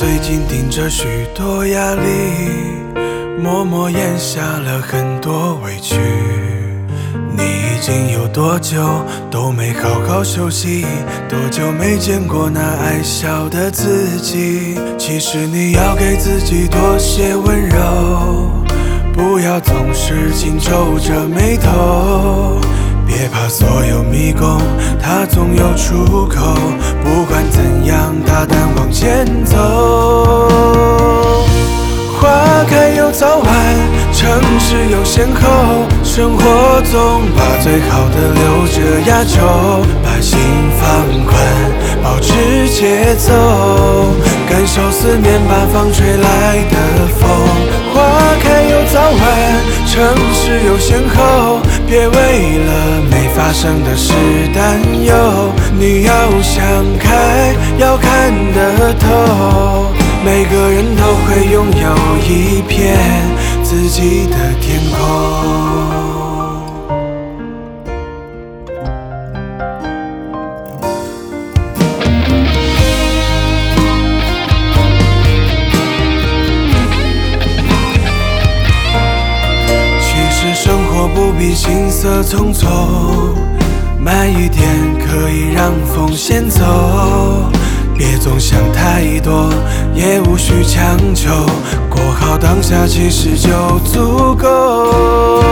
最近顶着许多压力，默默咽下了很多委屈。你已经有多久都没好好休息？多久没见过那爱笑的自己？其实你要给自己多些温柔，不要总是紧皱着眉头。别怕所有迷宫，它总有出口。不管怎样，大胆往前走。花开有早晚，城市有先后，生活中把最好的留着压轴，把心放宽，保持节奏，感受四面八方吹来的风。花开有早晚，城市有先后，别为了没发生的事担忧。你要想开，要看得透，每个人都会拥有一片自己的天空。不必行色匆匆，慢一点可以让风先走。别总想太多，也无需强求，过好当下其实就足够。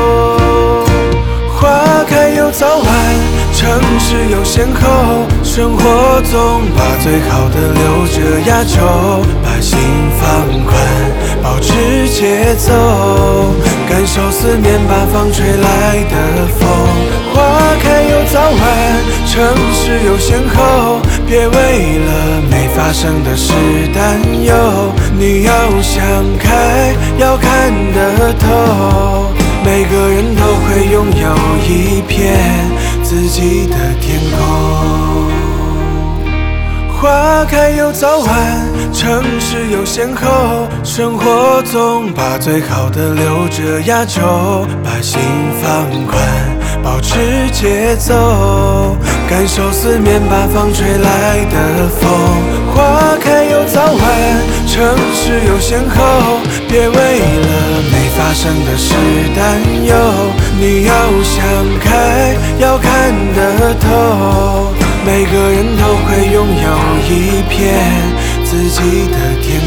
花开有早晚，城市有先后，生活中把最好的留着压轴，把心放宽，保持节奏，感受四面八方吹来的风。花开有早晚，城市有先后，别为了没发生的事担忧。你要想开，要看得透，每个人都会拥有一片自己的天空。花开有早晚，城市有先后，生活中把最好的留着压轴，把心放宽，保持节奏，感受四面八方吹来的风。花开有早晚，城市有先后，别为了没发生的事担忧。你要想开，要看得透，每个人都会拥有一片自己的天